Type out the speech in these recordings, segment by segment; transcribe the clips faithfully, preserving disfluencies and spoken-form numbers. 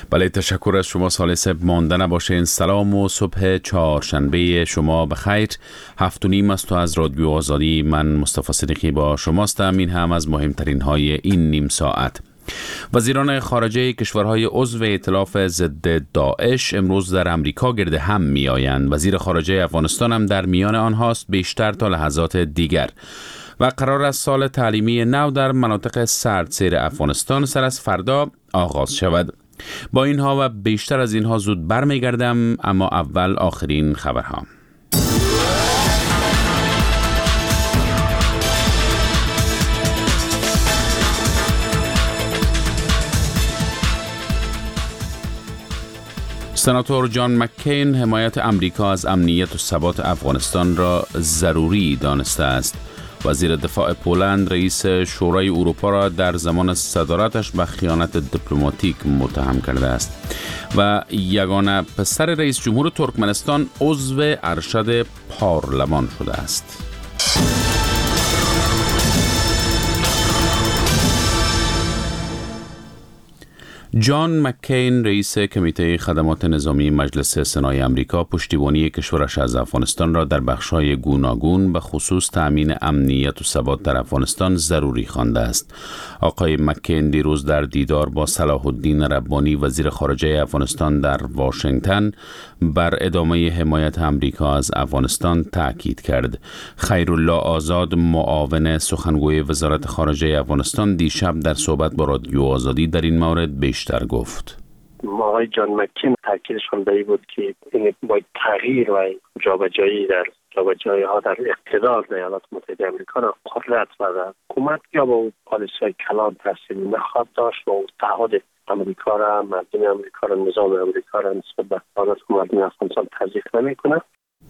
بله، تشکر از شما سالس. مانده نباشین. سلام و صبح چهارشنبه شما بخیر. هفت و نیم است و از رادیو آزادی من مصطفی صدیقی با شماستم. این هم از مهمترین های این نیم ساعت. وزیران خارجه کشورهای عضو ائتلاف ضد داعش امروز در امریکا گرد هم می آیند. وزیر خارجه افغانستان هم در میان آنهاست بیشتر تا لحظات دیگر. و قرار است سال تعلیمی نو در مناطق سردسیر افغانستان سر از فردا آغاز شود. با اینها و بیشتر از اینها زود برمیگردم، اما اول آخرین خبرها. سناتور جان مککین حمایت امریکا از امنیت و ثبات افغانستان را ضروری دانسته است. وزیر دفاع پولند رئیس شورای اروپا را در زمان صدارتش به خیانت دیپلماتیک متهم کرده است. و یگانه پسر رئیس جمهور ترکمنستان عضو ارشد پارلمان شده است. جان مککین رئیس کمیته خدمات نظامی مجلس سنای امریکا پشتیبانی کشورش از افغانستان را در بخش‌های گوناگون به خصوص تأمین امنیت و ثبات در افغانستان ضروری خوانده است. آقای مککین دیروز در دیدار با صلاح الدین ربانی وزیر خارجه افغانستان در واشنگتن بر ادامه حمایت امریکا از افغانستان تاکید کرد. خیرالله آزاد معاون سخنگوی وزارت خارجه افغانستان دیشب در صحبت با رادیو آزادی در این مورد بیشتر گفت. آقای جان مککین تاکیدشان به این بود که این باید تغییر و جابجایی در جابجایی ها در اقتدار در ایالات متحده آمریکا را قدرت و حکومت یا با پالیسی کلان تحصیل نخواهد داشت و تعهد امریکا را، مردم امریکا را، نظام امریکا را نسبت به حالت مردم افغانستان تضییق نمی‌کند.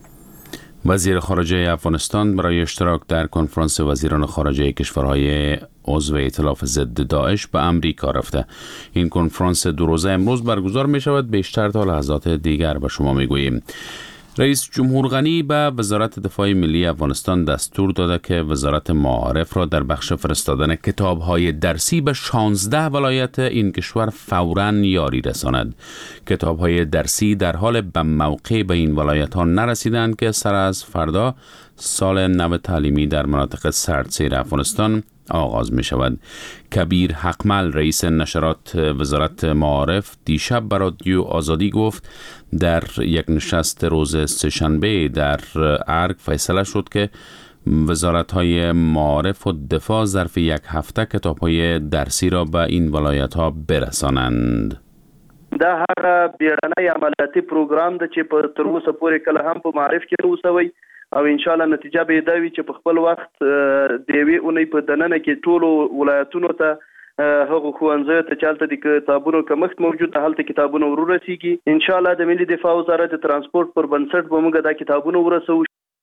وزیر خارجه افغانستان برای اشتراک در کنفرانس وزیران خارجه کشورهای عضو ائتلاف ضد داعش به امریکا رفته. این کنفرانس دو روزه امروز برگزار می شود. بیشتر تا لحظات دیگر به شما می گوییم. رئیس جمهور غنی به وزارت دفاع ملی افغانستان دستور داده که وزارت معارف را در بخش فرستادن کتاب‌های درسی به شانزده ولایت این کشور فوراً یاری رساند. کتاب‌های درسی در حال به موقع به این ولایت‌ها نرسیدند که سر از فردا سال نو تعلیمی در مناطق سردسیر افغانستان آغاز می شود. کبیر حقمل رئیس نشرات وزارت معارف دیشب بر رادیو آزادی گفت در یک نشست روز سه‌شنبه در ارگ فیصله شد که وزارت‌های معارف و دفاع ظرف یک هفته کتاب‌های درسی را به این ولایت‌ها برسانند. دا هغه بیړنی عملیاتي پروګرام د چې په تر اوسه پورې کله هم په معرف کې اوسوي او ان شاء الله نتیجه به دا وي چې په خپل وخت د یوې اونۍ په دننه کې ټولو ولایتونو ته هغه ښوونځیو ته چالتې د کتابونو کمښت موجود ده، هلته کتابونه ورو رسیږي. ان شاء الله د ملي دفاع وزارت ترانسپورت پر بنسټ به موږ دا کتابونه ورسوو.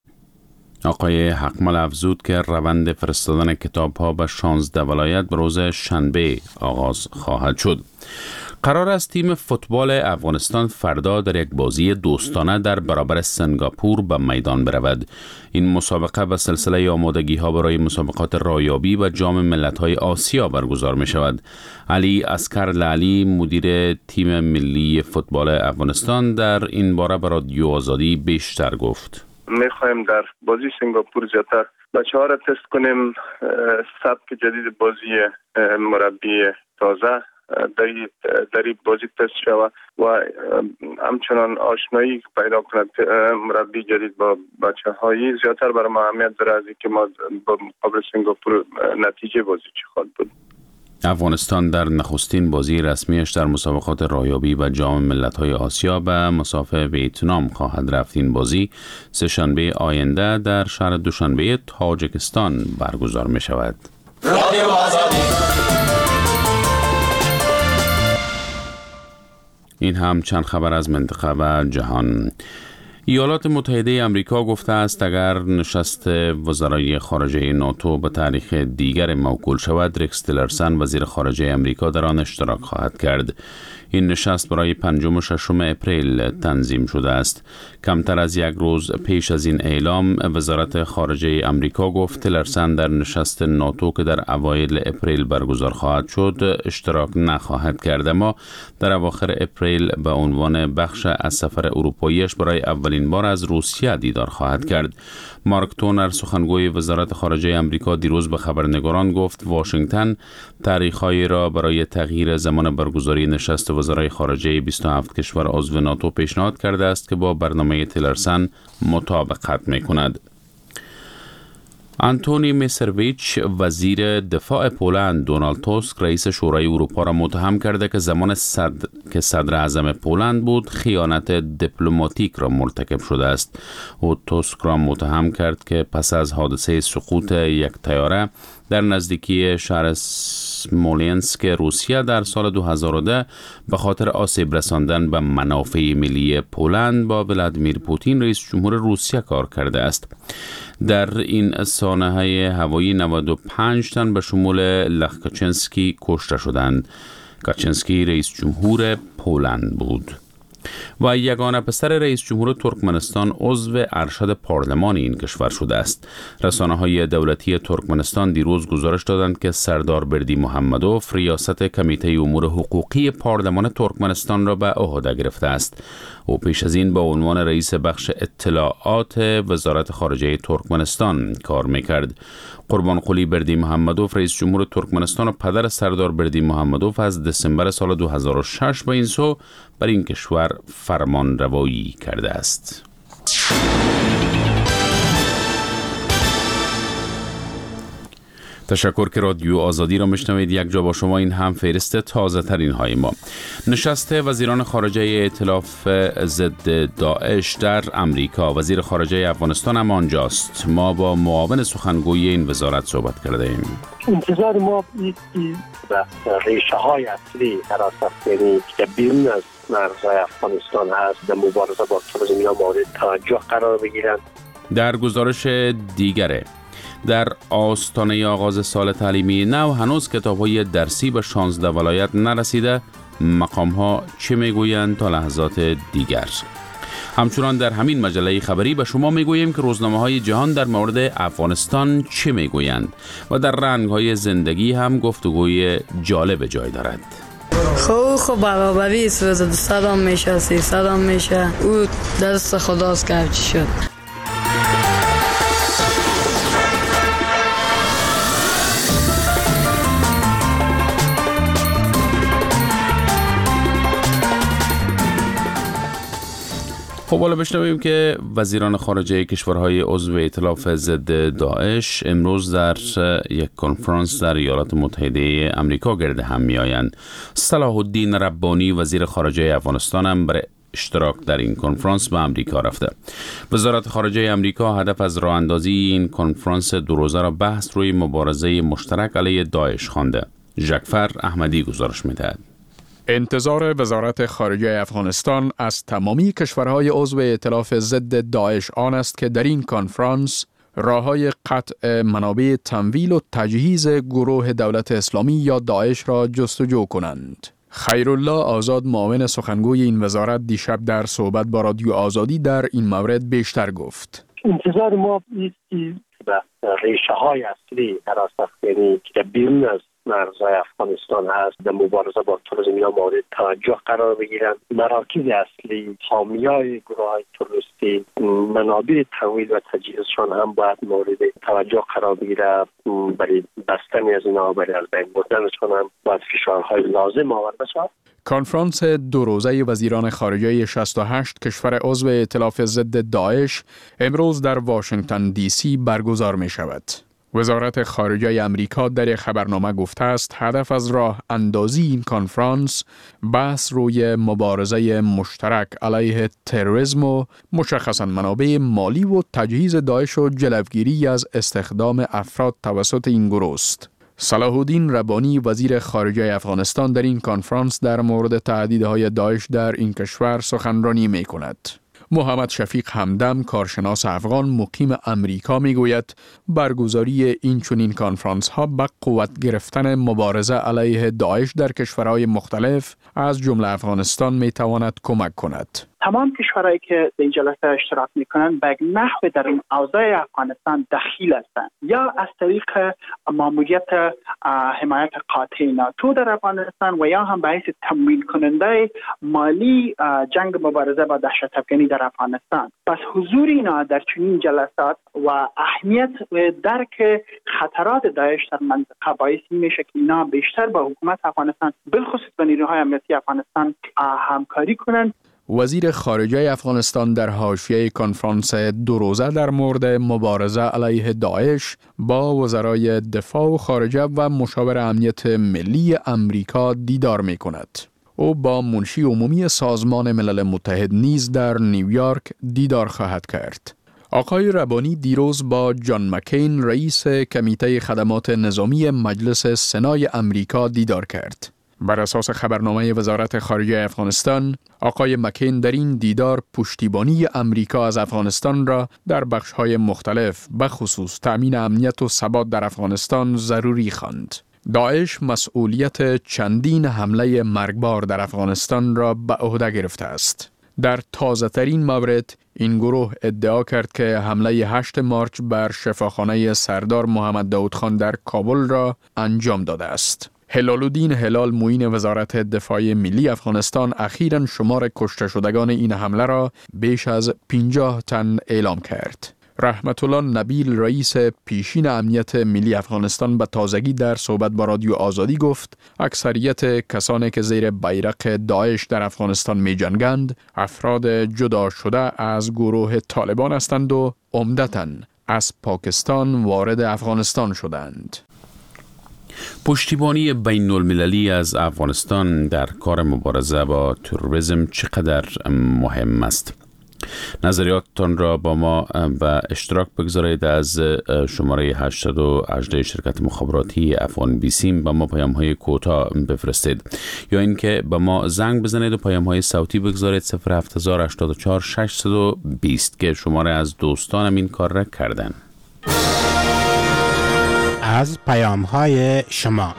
آقای حقمل افزود که روند فرستادن کتاب‌ها به شانزده ولایت به روز شنبه آغاز خواهد شد. قرار است تیم فوتبال افغانستان فردا در یک بازی دوستانه در برابر سنگاپور به میدان برود. این مسابقه به سلسله آمادگی‌ها برای مسابقات رایابی و جام ملت‌های آسیا برگزار می شود. علی عسکر لعلی مدیر تیم ملی فوتبال افغانستان در این باره به رادیو آزادی بیشتر گفت. می‌خوایم در بازی سنگاپور زیادتر بچه‌ها را تست کنیم، سبک جدید بازی مربی تازه در در بازی تست شود و همچنان آشنایی پیدا کند مربی جدید با بچه‌های زیادتر برای ما اهمیت داره از اینکه ما با مقابل سنگاپور نتیجه بازی چه خواهد بود. افغانستان در نخستین بازی رسمیش در مسابقات رایابی و جام ملت‌های آسیا به مصاف ویتنام خواهد رفت. این بازی سه‌شنبه آینده در شهر دوشنبه تاجیکستان برگزار می شود. رادیو آزادی. این هم چند خبر از منطقه و جهان. ایالات متحده آمریکا گفته است اگر نشست وزرای خارجه ناتو به تاریخ دیگر موکول شود، ریکس تیلرسن وزیر خارجه آمریکا در آن اشتراک خواهد کرد. این نشست برای پنجم و ششم اپریل تنظیم شده است. کمتر از یک روز پیش از این اعلام وزارت خارجه امریکا گفت تیلرسن در نشست ناتو که در اوایل اپریل برگزار خواهد شد اشتراک نخواهد کرد، اما در اواخر اپریل به عنوان بخش از سفر اروپاییش برای اولین بار از روسیه دیدار خواهد کرد. مارک تونر سخنگوی وزارت خارجه امریکا دیروز به خبرنگاران گفت واشنگتن تاریخ‌هایی را برای تغییر زمان برگزاری نشست وزرای خارجه بیست و هفت کشور عضو ناتو پیشنهاد کرده است که با برنامه تیلرسن مطابقت می‌کند. آنتونی میسرویچ وزیر دفاع پولند دونالد توسک رئیس شورای اروپا را متهم کرده که زمان صد... که صدر اعظم پولند بود خیانت دیپلماتیک را مرتکب شده است. او توسک را متهم کرد که پس از حادثه سقوط یک طیاره در نزدیکی شهر سمولنسک روسیه در سال دو هزار و ده به خاطر آسیب رساندن به منافع ملی پولند با ولادیمیر پوتین رئیس جمهور روسیه کار کرده است. در این سانحه هوایی نود و پنج تن به شمول لخ کاچنسکی کشته شدند. کاچنسکی رئیس جمهور پولند بود و یگانه پسر رئیس جمهور ترکمنستان عضو ارشد پارلمان این کشور شده است. رسانه‌های دولتی ترکمنستان دیروز گزارش دادند که سردار بردی محمدوف ریاست کمیته امور حقوقی پارلمان ترکمنستان را به عهده گرفته است. او پیش از این به عنوان رئیس بخش اطلاعات وزارت خارجه ترکمنستان کار میکرد. قربانقلی بردی محمدوف رئیس جمهور ترکمنستان و پدر سردار بردی محمدوف از دسامبر سال دو هزار و شش به این سو بر این کشور فرمان روایی کرده است. تشکر که رادیو آزادی را میشنوید. یک جا با شما این هم فهرست تازه ترین های ما. نشست وزیران خارجه ائتلاف ضد داعش در امریکا. وزیر خارجه افغانستان هم آنجاست. ما با معاون سخنگوی این وزارت صحبت کرده ایم. انتظار ما ایستی و ریشه های اصلی حراست یعنی که بیرون از مرزهای افغانستان هست در مبارزه با تروریسم یا مورد توجه قرار بگیرند. در گزارش دیگره در آستانه آغاز سال تعلیمی نو هنوز کتاب‌های درسی به شانزده ولایت نرسیده. مقام‌ها چه میگویند تا لحظات دیگر. همچنان در همین مجله خبری به شما میگوییم که روزنامه‌های جهان در مورد افغانستان چه میگویند و در رنگ‌های زندگی هم گفتگوی جالب جای دارد. خب خب برابری سوزد صدام میشه سی صدام میشه او دست خداست که چی شد. خب حالا بشنویم که وزیران خارجه کشورهای عضو ائتلاف ضد داعش امروز در یک کنفرانس در ایالات متحده آمریکا گرد هم میآیند. صلاح الدین ربانی وزیر خارجه افغانستان هم برای اشتراک در این کنفرانس به امریکا رفته. وزارت خارجه امریکا هدف از راه اندازی این کنفرانس دو روزه را بحث روی مبارزه مشترک علیه داعش خوانده. ژکفر احمدی گزارش می‌دهد. انتظار وزارت خارجه افغانستان از تمامی کشورهای عضو ائتلاف ضد داعش آن است که در این کنفرانس راه‌های قطع منابع تمویل و تجهیز گروه دولت اسلامی یا داعش را جستجو کنند. خیرالله آزاد معاون سخنگوی این وزارت دیشب در صحبت با رادیو آزادی در این مورد بیشتر گفت. انتظار ما ایستی و ریشه های اصلی حراست یعنی که بیرون از مرزهای افغانستان هست در مبارزه با تروریسم یا مورد توجه قرار بگیرند. مراکز اصلی حامیای گروه های تروریستی منابع تمویل و تجهیزشان هم باید مورد توجه قرار بگیرد. برای بستن از اینا برای از بین بردنشان هم باید فشارهای لازم آورده شود. کنفرانس دو روزه وزیران خارجه شصت و هشت کشور عضو ائتلاف ضد داعش امروز در واشنگتن دی سی برگزار می شود. وزارت خارجه امریکا در خبرنامه گفته است هدف از راه اندازی این کنفرانس بحث روی مبارزه مشترک علیه تروریسم و مشخصاً منابع مالی و تجهیز داعش و جلوگیری از استخدام افراد توسط این گروه است. صلاح الدین ربانی وزیر خارجه افغانستان در این کنفرانس در مورد تهدیدهای داعش در این کشور سخنرانی می کند. محمد شفیق همدم، کارشناس افغان مقیم امریکا میگوید برگزاری این چنین کنفرانس ها به قوت گرفتن مبارزه علیه داعش در کشورهای مختلف از جمله افغانستان میتواند کمک کند. تمام کشورهایی که در این جلسه اشتراک میکنن به نحو در این اوضاع افغانستان دخیل هستند یا از طریق ماموریت حمایت قاطع ناتو در افغانستان و یا هم به حیث تمویل کننده مالی جنگ مبارزه با دهشت افکنی در افغانستان. پس حضور اینا در چنین جلسات و اهمیت و درک خطرات داعش در منطقه باعث میشه که اینا بیشتر با حکومت افغانستان بالخصوص با نیروهای امنیتی افغانستان همکاری کنند. وزیر خارجه افغانستان در حاشیه کنفرانس دو روزه در مورد مبارزه علیه داعش با وزرای دفاع و خارجه و مشاور امنیت ملی امریکا دیدار می کند. او با منشی عمومی سازمان ملل متحد نیز در نیویورک دیدار خواهد کرد. آقای ربانی دیروز با جان مکین رئیس کمیته خدمات نظامی مجلس سنای امریکا دیدار کرد. بر اساس خبرنامه وزارت خارجه افغانستان، آقای مکین در این دیدار پشتیبانی امریکا از افغانستان را در بخش‌های مختلف به خصوص تأمین امنیت و ثبات در افغانستان ضروری خواند. داعش مسئولیت چندین حمله مرگبار در افغانستان را به عهده گرفته است. در تازه ترین مورد این گروه ادعا کرد که حمله هشت مارچ بر شفاخانه سردار محمد داود خان در کابل را انجام داده است. هلال‌الدین هلال معین وزارت دفاع ملی افغانستان اخیراً شمار کشته شدگان این حمله را بیش از پنجاه تن اعلام کرد. رحمت الله نبیل رئیس پیشین امنیت ملی افغانستان به تازگی در صحبت با رادیو آزادی گفت اکثریت کسانی که زیر بیرق داعش در افغانستان می جنگند افراد جدا شده از گروه طالبان هستند و عمدتاً از پاکستان وارد افغانستان شدند. پشتیبانی بین المللی از افغانستان در کار مبارزه با تروریسم چقدر مهم است؟ نظریاتتان را با ما به اشتراک بگذارید. از شماره هشتصد و هجده شرکت مخابراتی افغان بیسیم به ما پیام های کوتاه بفرستید یا اینکه به ما زنگ بزنید و پیام های صوتی بگذارید صفر هفت هزار هشتاد و چهار ششصد و بیست که شماره از دوستانم این کار را کردن. از پیام های شما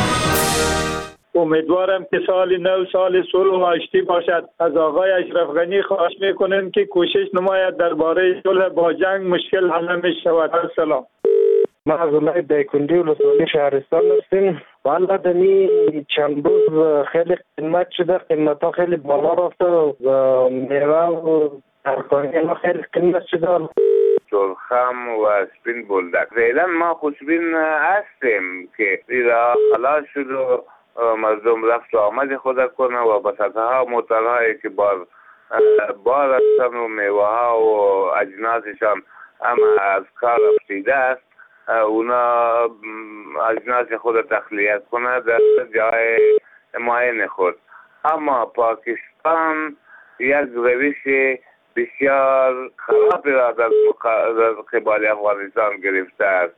امیدوارم که سال نو سال صلح و آشتی باشد. از آقای اشرف غنی خواهش میکنیم که کوشش نماید درباره صلح با جنگ مشکل حل نمیشود. سلام. ما از اولای دایکندی ولسوالی شهرستان هستیم. والا دنی چند روز خیلی قیمت شده، قیمت ها خیلی بالا رفته و میوه و ترکاری ما خیلی قیمت شده. سرخم و اسپین بلدک فعلا ما خوشبین هستیم که ایرا خلاص شد و مردم رفت و آمد خود کنه و به سطحها موترهایی که بار بار هستن و میوه ها و اجناسشان هم از کار افتیده است، اونا اجناس خود تخلیه کنه در جای معین خود. اما پاکستان یک روش بسیار خرابی را در قبال افغانستان گرفته است.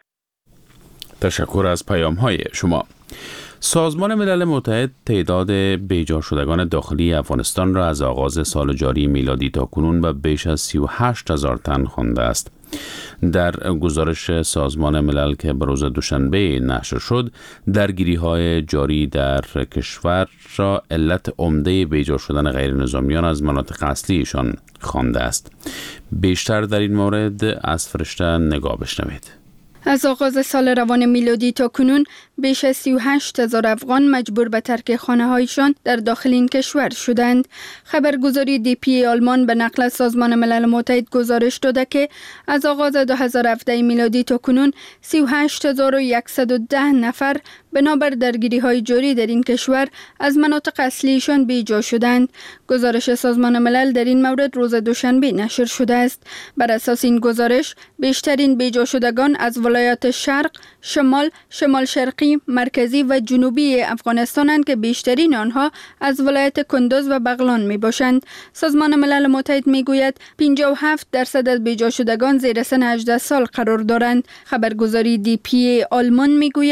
تشکر از پیام های شما. سازمان ملل متحد تعداد بیجا شدگان داخلی افغانستان را از آغاز سال جاری میلادی تا کنون به بیش از سی و هشت هزار تن خوانده است. در گزارش سازمان ملل که به روز دوشنبه نشر شد، درگیری‌های جاری در کشور را علت عمده بیجا شدن غیر نظامیان از مناطق اصلیشان خوانده است. بیشتر در این مورد از فرشته نگاه بشنوید. از آغاز سال روان میلادی تا کنون بیش از سی و هشت هزار افغان مجبور به ترک خانه‌هایشان در داخل این کشور شدند. خبرگزاری دی پی آلمان به نقل از سازمان ملل متحد گزارش داده که از آغاز دو هزار و هفده میلادی تا کنون سی و هشت هزار و صد و ده نفر بنابر درگیری‌های جاری در این کشور از مناطق اصلیشان بیجا شدند. گزارش سازمان ملل در این مورد روز دوشنبه نشر شده است. بر اساس این گزارش بیشترین بیجا شدگان از ولایات شرق، شمال، شمال شرقی، مرکزی و جنوبی افغانستانند که بیشترین آنها از ولایت کندوز و بغلان می باشند. سازمان ملل متحد می گوید پنجاه و هفت درصد از بیجا شدگان زیر سن هجده سال قرار دارند. خبرگزاری دی پی آلمان می گوید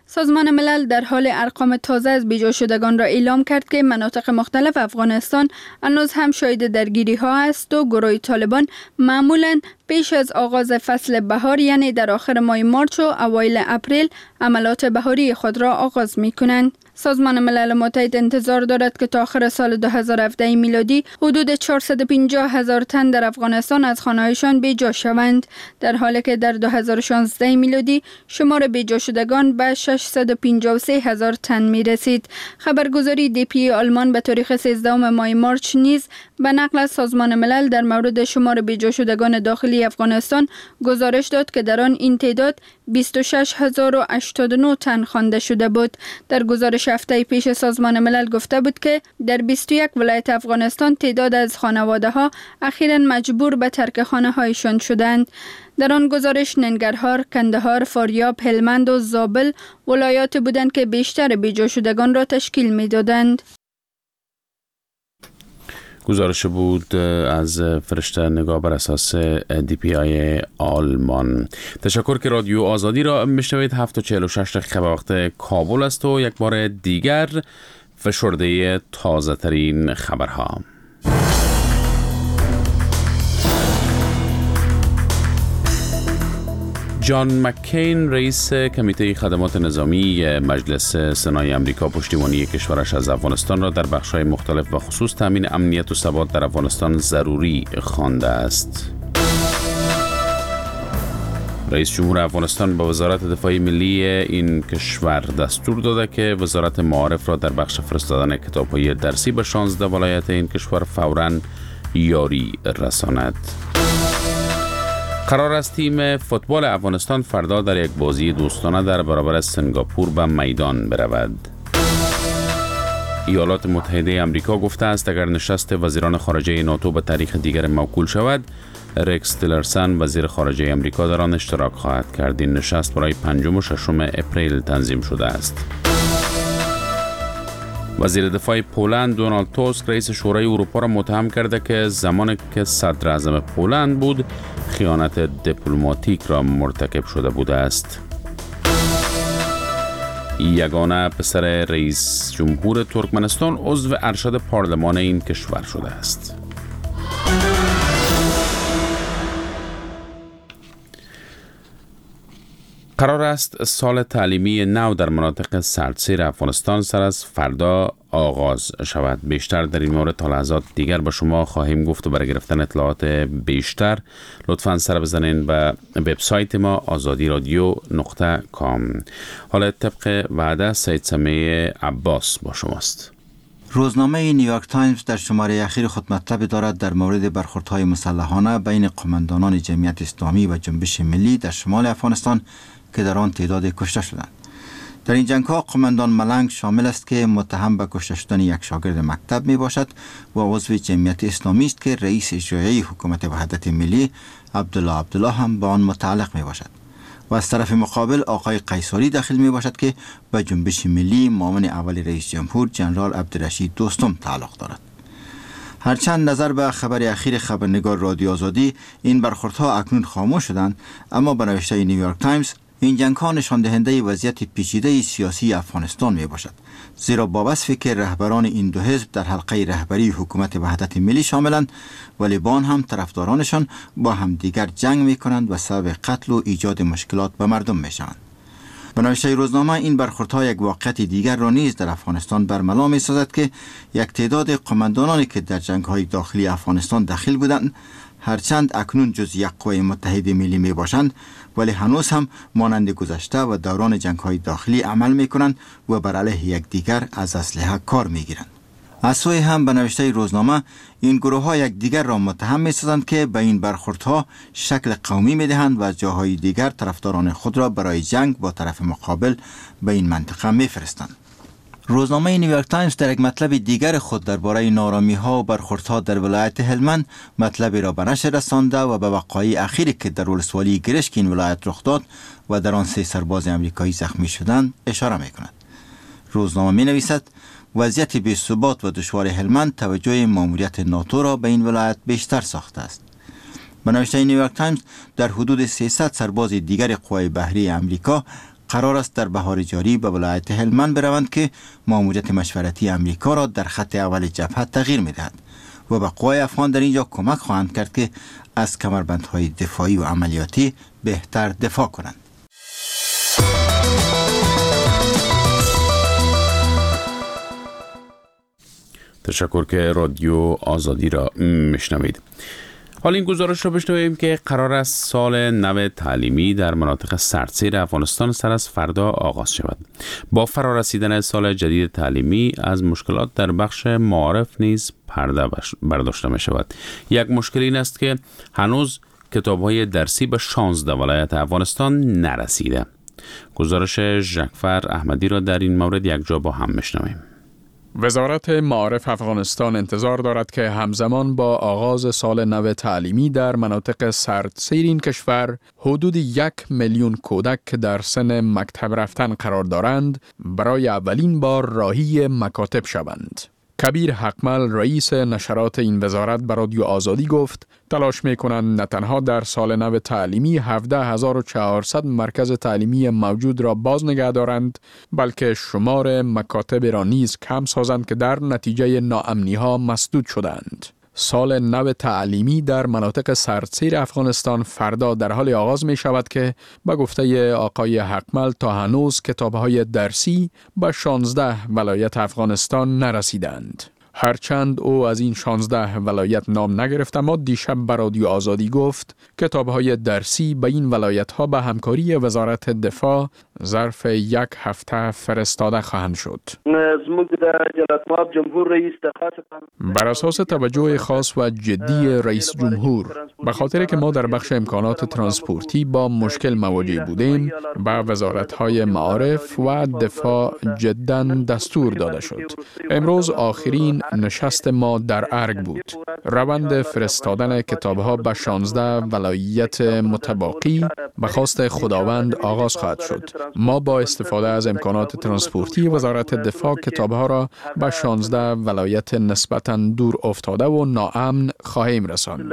سازمان ملل در حال ارقام تازه از بیجا شدگان را اعلام کرد که مناطق مختلف افغانستان هنوز هم شاهد درگیری ها است و گروه طالبان معمولاً پیش از آغاز فصل بهار یعنی در آخر ماه مارچ و اوایل اپریل عملات بهاری خود را آغاز می کنند. سازمان ملل متحد انتظار دارد که تا آخر سال دو هزار و هفده میلادی حدود چهارصد و پنجاه هزار تن در افغانستان از خانه‌هایشان بیجا شوند، در حالی که در دو هزار و شانزده میلادی شمار بیجا شدگان به ششصد و پنجاه و سه هزار تن می رسید. خبرگزاری دی پی آلمان به تاریخ سیزدهم ماه مارچ نیز به نقل از سازمان ملل در مورد شمار بیجا شدگان داخلی افغانستان گزارش داد که در آن این تعداد بیست و شش هزار و هشتاد و نه تن خوانده شده بود. در گزارش هفته پیش سازمان ملل گفته بود که در بیست و یک ولایت افغانستان تعداد از خانواده ها اخیراً مجبور به ترک خانه هایشان شدند. در آن گزارش ننگرهار، کندهار، فاریاب، هلمند و زابل ولایات بودند که بیشتر بیجا شدگان را تشکیل می دادند. گزارش بود از فرشته نگاه بر اساس دی پی آی آلمان. تشکر که رادیو آزادی را میشنوید. هفت و چهل و شش دقیقه وقت کابل است و یک بار دیگر فشرده تازه ترین خبرها. جان مکین رئیس کمیته خدمات نظامی مجلس سنای امریکا پشتیبانی کشورش از افغانستان را در بخش‌های مختلف و خصوص تامین امنیت و ثبات در افغانستان ضروری خوانده است. رئیس جمهور افغانستان به وزارت دفاع ملی این کشور دستور داده که وزارت معارف را در بخش فرستادن کتاب‌های درسی به شانزده ولایت این کشور فوراً یاری رساند. قرار است تیم فوتبال افغانستان فردا در یک بازی دوستانه در برابر سنگاپور به میدان برود. ایالات متحده آمریکا گفته است اگر نشست وزیران خارجه ناتو به تاریخ دیگر موکول شود، رکس تیلرسن وزیر خارجه آمریکا در آن اشتراک خواهد کرد. این نشست برای پنجم و ششم اپریل تنظیم شده است. وزیر دفاع پولند دونالد توسک رئیس شورای اروپا را متهم کرده که زمانی که صدر اعظم پولند بود خیانت دیپلماتیک را مرتکب شده بوده است. یگانه پسر رئیس جمهور ترکمنستان عضو ارشد پارلمان این کشور شده است. قرار است سال تعلیمی نو در مناطق سردسیر افغانستان سر از فردا آغاز شود. بیشتر در این مورد تا لحظات دیگر با شما خواهیم گفت و برای گرفتن اطلاعات بیشتر لطفاً سر بزنین به وبسایت ما آزادی رادیو نقطه کام. حالا طبق وعده سید سمیع عباس با شماست. روزنامه نیویورک تایمز در شماره اخیر خود مطلب دارد در مورد برخوردهای مسلحانه بین قماندانان جمعیت اسلامی و جنبش ملی در شمال افغانستان که در آن تعداد کشته شدند. در این جنگ‌ها قماندان ملنگ شامل است که متهم به کشته شدن یک شاگرد مکتب می باشد و عضو جمعیت اسلامی است که رئیس اجرایی حکومت وحدت ملی عبدالله عبدالله هم به آن متعلق می باشد. و از طرف مقابل آقای قیصری داخل می باشد که به جنبش ملی معاون اول رئیس جمهور جنرال عبدالرشید دوستم تعلق دارد. هرچند نظر به خبر اخیر خبرنگار رادیو آزادی این برخوردها اکنون خاموش شدند، اما به نوشته نیویورک تایمز این جنگ‌ها نشان دهنده وضعیت پیچیده سیاسی افغانستان می باشد، زیرا با وصفی که رهبران این دو حزب در حلقه رهبری حکومت وحدت ملی شاملند، ولی با آن هم طرفدارانشان با هم دیگر جنگ می کنند و سبب قتل و ایجاد مشکلات به مردم می شوند. به نوشته روزنامه این برخوردها یک واقعیت دیگر را نیز در افغانستان برملا می سازد که یک تعداد قماندانانی که در جنگ‌های داخلی افغانستان داخل بودند، هرچند اکنون جز یک قوه متحد ملی می باشند، ولی هنوز هم مانند گذشته و دوران جنگ‌های داخلی عمل می کنند و بر علیه یکدیگر از اسلحه کار می گیرند. از سوی هم به نوشته روزنامه این گروه ها یک دیگر را متهم می سازند که به این برخوردها شکل قومی می دهند و از جاهای دیگر طرفداران خود را برای جنگ با طرف مقابل به این منطقه می فرستند. روزنامه نیویورک تایمز در یک مطلب دیگر خود درباره نارامی ها و برخوردها در ولایت هلمند مطلبی را به نشر رسانده و به وقایع اخیری که در ولسوالی گرشک این ولایت رخ داد و در آن سه سرباز امریکایی زخمی شدند اشاره می کند. روزنامه می نویسد وضعیت بی‌ثبات و دشوار هلمند توجه ماموریت ناتو را به این ولایت بیشتر ساخته است. به نوشته نیویورک تایمز در حدود سیصد سرباز دیگر قوای بحری امریکا قرار است در بهار جاری به ولایت هلمند بروند که ماموریت مشورتی امریکا را در خط اول جبهه تغییر می‌دهد و به قوای افغان در اینجا کمک خواهند کرد که از کمربندهای دفاعی و عملیاتی بهتر دفاع کنند. تشکر که رادیو آزادی را میشنوید. حال این گزارش را بشنویم که قرار است سال نو تعلیمی در مناطق سردسیر افغانستان سر از فردا آغاز شود. با فرارسیدن سال جدید تعلیمی از مشکلات در بخش معارف نیز پرده برداشته می شود. یک مشکل این است که هنوز کتاب‌های درسی به شانزده ولایت افغانستان نرسیده. گزارش ژکفر احمدی را در این مورد یک جا با هم میشنویم. وزارت معارف افغانستان انتظار دارد که همزمان با آغاز سال نو تعلیمی در مناطق سردسیر این کشور حدود یک میلیون کودک که در سن مکتب رفتن قرار دارند برای اولین بار راهی مکاتب شوند. کبیر حقمل رئیس نشرات این وزارت به رادیو آزادی گفت تلاش می‌کنند نه تنها در سال نو تعلیمی هفده هزار و چهارصد مرکز تعلیمی موجود را باز نگه دارند بلکه شمار مکاتب را نیز کم سازند که در نتیجه ناامنی‌ها مسدود شدند. سال نو تعلیمی در مناطق سردسیر افغانستان فردا در حال آغاز می شود که به گفته آقای حقمل تا هنوز کتاب‌های درسی به شانزده ولایت افغانستان نرسیدند. هرچند او از این شانزده ولایت نام نگرفت اما دیشب به رادیو آزادی گفت کتاب‌های درسی به این ولایت‌ها به همکاری وزارت دفاع ظرف یک هفته فرستاده خواهند شد. بر اساس توجه خاص و جدی رئیس جمهور به خاطر که ما در بخش امکانات ترانسپورتی با مشکل مواجه بودیم به وزارت‌های معارف و دفاع جداً دستور داده شد. امروز آخرین نشست ما در ارگ بود. روند فرستادن کتاب‌ها به شانزده ولایت متباقی به خواست خداوند آغاز خواهد شد. ما با استفاده از امکانات ترانسپورتی وزارت دفاع کتاب‌ها را به شانزده ولایت نسبتاً دور افتاده و ناامن خواهیم رساند.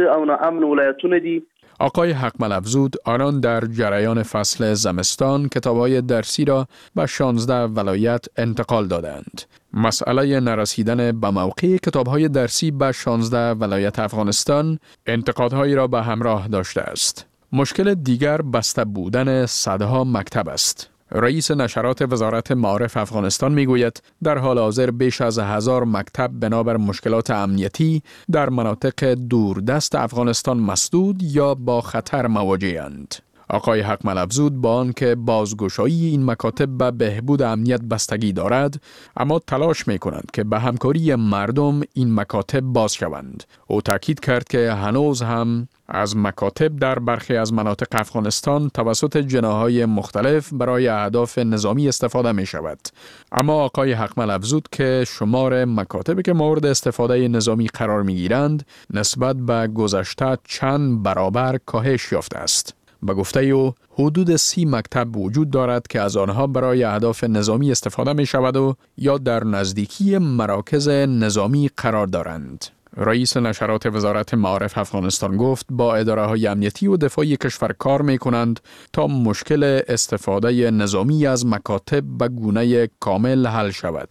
آقای حقمل افزود آنان در جریان فصل زمستان کتاب‌های درسی را به شانزده ولایت انتقال دادند. مسئله نرسیدن به موقع کتاب‌های درسی به شانزده ولایت افغانستان انتقادهایی را به همراه داشته است. مشکل دیگر بسته بودن صدها مکتب است. رئیس نشرات وزارت معارف افغانستان میگوید در حال حاضر بیش از هزار مکتب بنابر مشکلات امنیتی در مناطق دوردست افغانستان مسدود یا با خطر مواجه‌اند. آقای حقمل افزود با آنکه بازگشایی این مکاتب به بهبود امنیت بستگی دارد اما تلاش می کنند که به همکاری مردم این مکاتب باز شوند. او تاکید کرد که هنوز هم از مکاتب در برخی از مناطق افغانستان توسط جناح‌های مختلف برای اهداف نظامی استفاده می شود. اما آقای حقمل افزود که شمار مکاتبی که مورد استفاده نظامی قرار می گیرند نسبت به گذشته چند برابر کاهش یافته است. به گفته او حدود سی مکتب وجود دارد که از آنها برای اهداف نظامی استفاده می شود و یا در نزدیکی مراکز نظامی قرار دارند. رئیس نشرات وزارت معارف افغانستان گفت با اداره‌های امنیتی و دفاعی کشور کار می کنند تا مشکل استفاده نظامی از مکاتب به گونه کامل حل شود.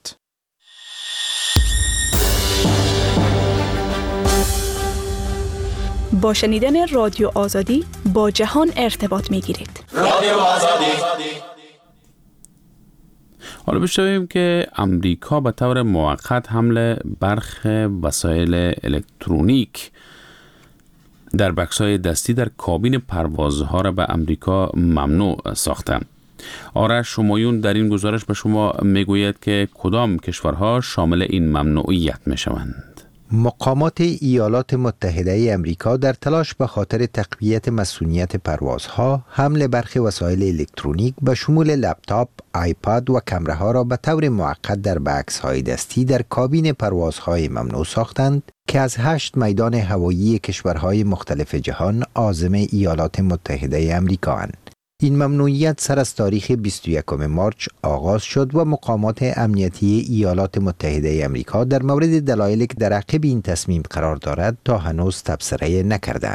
با شنیدن رادیو آزادی با جهان ارتباط می گیرید. رادیو آزادی. حالا بشنویم که امریکا به طور موقت حمل برخی وسایل الکترونیک در بکس‌های دستی در کابین پروازها را به امریکا ممنوع ساخته. آرش شمایون در این گزارش به شما میگوید که کدام کشورها شامل این ممنوعیت میشوند. مقامات ایالات متحده ای امریکا در تلاش به خاطر تقویت مسئولیت پروازها حمل برخی وسایل الکترونیک به شمول لپتاپ، آیپاد و کامراها را به طور موقت در بکس‌های دستی در کابین پروازهای ممنوع ساختند که از هشت میدان هوایی کشورهای مختلف جهان عازم ایالات متحده ای امریکا اند. این ممنوعیت سر از تاریخ بیست و یکم مارس آغاز شد و مقامات امنیتی ایالات متحده ای امریکا در مورد دلایلی که در عقب این تصمیم قرار دارد تا هنوز تبصره نکردند.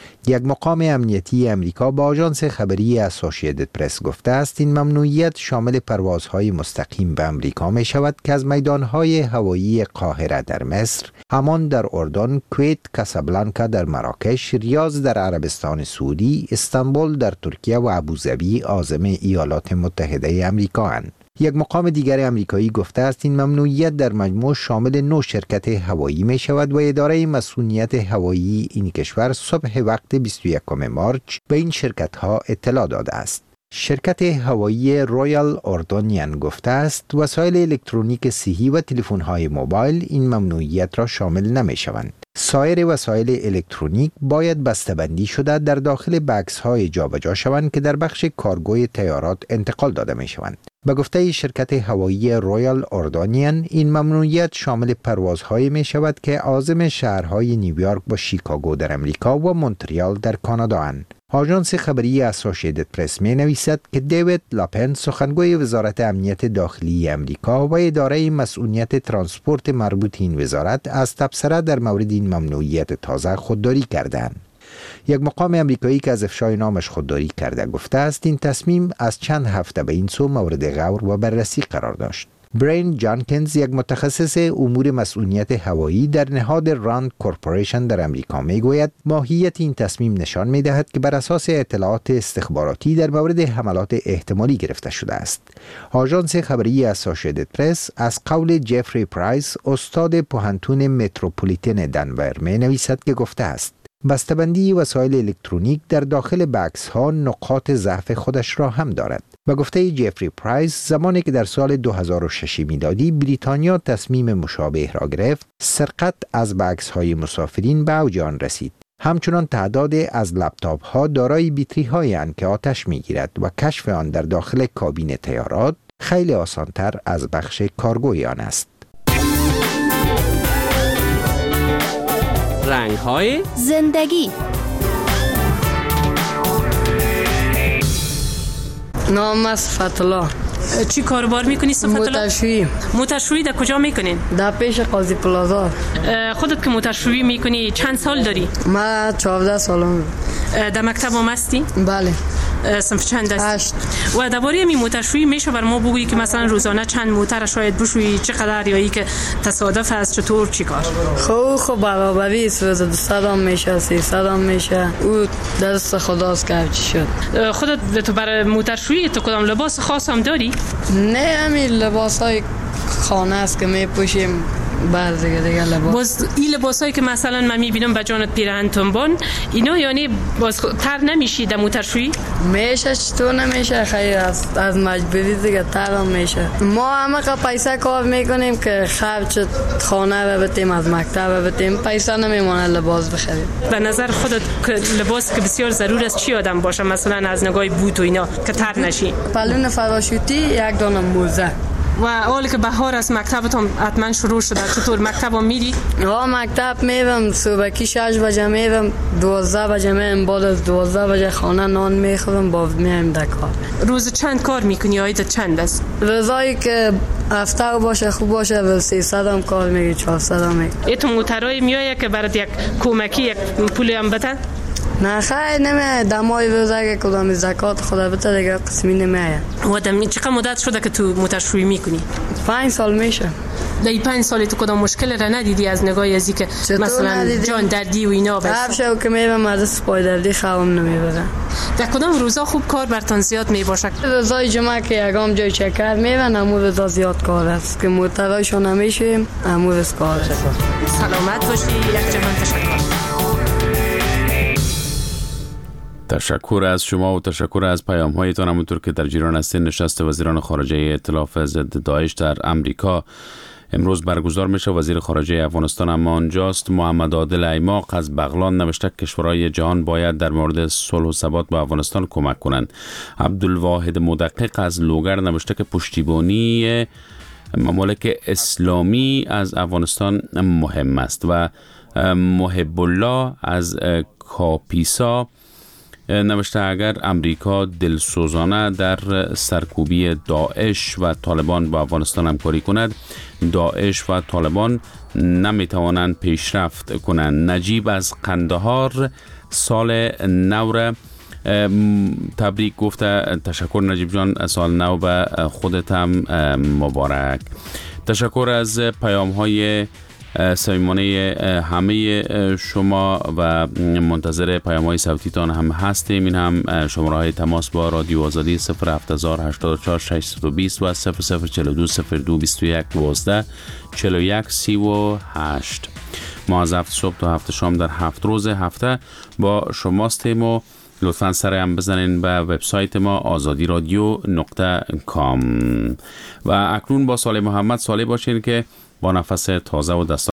یک مقام امنیتی امریکا با آژانس خبری اسوسییتد پرس گفته است این ممنوعیت شامل پروازهای مستقیم به امریکا می شود که از میدانهای هوایی قاهره در مصر، همان در اردن، کویت، کاسابلانکا در مراکش، ریاض در عربستان سعودی، استانبول در ترکیه و ابوظبی عاصمه ایالات متحده امریکا اند. یک مقام دیگر امریکایی گفته است این ممنوعیت در مجموع شامل نه شرکت هوایی می شود و اداره مسئولیت هوایی این کشور صبح وقت بیست و یکم مارچ به این شرکت ها اطلاع داده است. شرکت هوایی رویال اردنیان گفته است وسایل الکترونیک صحی و تلفن های موبایل این ممنوعیت را شامل نمی شوند. سایر وسایل الکترونیک باید بسته‌بندی شده در داخل بکس های جابجا شوند که در بخش کارگوی طیارات انتقال داده می شوند. به گفته شرکت هوایی رویال اردنیان این ممنوعیت شامل پروازهایی می شود که عازم شهرهای نیویورک و شیکاگو در امریکا و مونتریال در کانادا اند. آژانس خبری اسوسییتد پرس می نویسد که دیوید لاپن سخنگوی وزارت امنیت داخلی امریکا و اداره مسئولیت ترانسپورت مربوط این وزارت از تبصره در مورد این ممنوعیت تازه خودداری کردند. یک مقام امریکایی که از افشای نامش خودداری کرده گفته است این تصمیم از چند هفته به این سو مورد غور و بررسی قرار داشت. برین جانکنز یک متخصص امور مسئولیت هوایی در نهاد راند کورپوریشن در امریکا می گوید ماهیت این تصمیم نشان می دهد که بر اساس اطلاعات استخباراتی در مورد حملات احتمالی گرفته شده است. آژانس خبری اسوسییتد پرس از قول جفری پرایس استاد پوهنتون متروپولیتن دنور می نویسد که گفته است بسته‌بندی وسایل الکترونیک در داخل بکس ها نقاط ضعف خودش را هم دارد. به گفته جفری پرایس زمانی که در سال دو هزار و شش میلادی بریتانیا تصمیم مشابه را گرفت، سرقت از بکس های مسافرین به اوج آن رسید. همچنان تعداد از لپتاپ ها دارای بیتری های اند که آتش می گیرد و کشف آن در داخل کابین طیارات خیلی آسانتر از بخش کارگوی آن است. رنگ‌های زندگی. نام است فتلا. چی کاربار میکنی فتلا؟ موترشویی. موترشویی در کجا میکنین؟ در پیش قاضی پلازا. خودت که موترشویی میکنی چند سال داری؟ من چهارده سالم. در مکتب هم هستی؟ بله. صنف چند است؟ هشت. و درباره این موترشویی میشه بر ما بگویی که مثلا روزانه چند موتر شاید بشویی، چقدر، یا ای که تصادف است، چطور، چیکار؟ خب خب برابری است، دویست هم میشه، سیصد هم میشه. او دست خداست که چی شد. خودت تو برای موترشویی تو کدام لباس خاص هم داری؟ نه، همین لباسای خانه است که میپوشیم. بعض دیگه دیگه لباس. باز این لباسایی که مثلا من میبینم بجانت پیرهن تنبان، اینا یعنی باز تر نمیشی در موترشویی؟ میشه، چطور نمیشه؟ خیلی از از مجبوری دیگه تر هم میشه. ما همه که پیسه کار میکنیم که خرج خانه ببتیم، از مکتب ببتیم، پیسه نمیمونه لباس بخریم. به نظر خودت لباس که بسیار ضرور است چی آدم باشه، مثلا از نگاه بوت و اینا که تر نشی؟ پالون فراشوتی، یک دانه موزه. و حالی که بهار از مکتبت هم حتما شروع شده، چطور مکتب هم میری؟ آه مکتب میرم، صبحکی شش بجه میرم، دوازده بجه میرم، بعد از دوازده بجه خانه نان میخورم، بعد میرم در کار. روز چند کار میکنی؟ عایدت چند است؟ روزایی که هفته باشه خوب باشه و سیصد هم کار میگی، چهارصد هم میگی. ای تو موترای میایه که برات یک کمکی یک پولی هم بده؟ نه خیلی نمیه، دمای روزه که کدام زکات خدا بده دیگه قسمی نمیه. و دم چقدر مدت شده که تو موترشویی میکنی؟ پنج سال میشه. در این پنج سالی تو کدام مشکل را ندیدی از نگاه ازی که مثلا جان دردی و اینا بس؟ هر شو که میرم از پای دردی خوام نمیبره. در کدام روزا خوب کار برتان زیاد میباشه؟ روزای جمعه که یکم جای چکر میرن، همون روزا زیاد کار است که موترایشو نمیشیم، همون روز کار است. سلامت باشی، یک جهان تشکر. تشکر از شما و تشکر از پیام هایتان. همونطور که در جریان هستین، نشست وزیران خارجه ائتلاف ضد داعش در امریکا امروز برگزار میشه. وزیر خارجه افغانستان اما آنجاست. محمد عادل ایماق از بغلان نوشته کشورهای جهان باید در مورد صلح و ثبات به افغانستان کمک کنند. عبدالواحد مدقق از لوگر نوشته که پشتیبانی ممالک اسلامی از افغانستان مهم است. و محب الله از کاپیسا نوشته اگر امریکا دلسوزانه در سرکوبی داعش و طالبان با افغانستان همکاری کند، داعش و طالبان نمیتوانند پیشرفت کنند. نجیب از قندهار سال نو را تبریک گفته. تشکر نجیب جان، سال نو به خودت هم مبارک. تشکر از پیام های صمیمانه همه شما و منتظر پیام های صوتی تان هم هستیم. این هم شماره های تماس با رادیو آزادی صفر هفت هزار هشتاد و چهار ششصد و بیست و صفر صفر چهل و دو صفر دو بیست و یک دوازده چهل و یک سی و هشت. ما از هفت صبح تا هفت شام در هفت روز هفته با شماستیم و لطفاً سر هم بزنین به وبسایت ما آزادی رادیو نقطه کام. و اکنون با صالح محمد صالح باشین که با نفس تازه و دستان